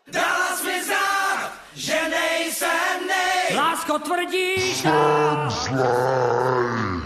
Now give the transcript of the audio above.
Dala jsi mi znát, že nejsem nej. Lásko, tvrdíš nám.